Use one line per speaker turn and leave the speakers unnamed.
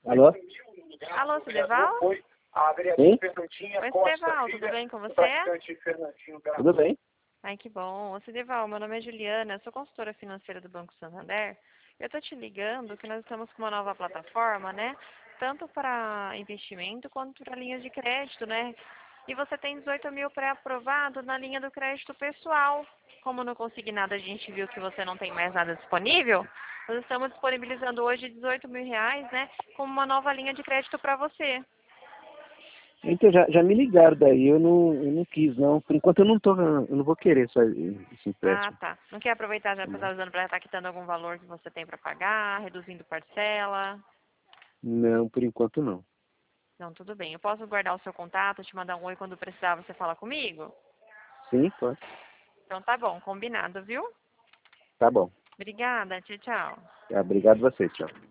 Alô?
Alô, Cideval?
Sim?
Oi, Cideval, tudo bem com você?
Tudo bem?
Ai, que bom. Ô, Cideval, meu nome é Juliana, eu sou consultora financeira do Banco Santander. Eu tô te ligando que nós estamos com uma nova plataforma, né? Tanto para investimento quanto para linhas de crédito, né? E você tem 18 mil pré-aprovado na linha do crédito pessoal. Como no Consignado a gente viu que você não tem mais nada disponível, nós estamos disponibilizando hoje 18 mil reais, né? Como uma nova linha de crédito para você.
Então, já me ligaram daí, eu não quis, não. Por enquanto eu não vou querer esse
Ah,
empréstimo.
tá. Não quer aproveitar já para estar usando para estar quitando algum valor que você tem para pagar, reduzindo parcela?
Não, por enquanto não.
Não, tudo bem. Eu posso guardar o seu contato, te mandar um oi quando precisar você fala comigo?
Sim, pode.
Então tá bom, combinado, viu?
Tá bom.
Obrigada, tchau, tchau.
Obrigado a você, tchau.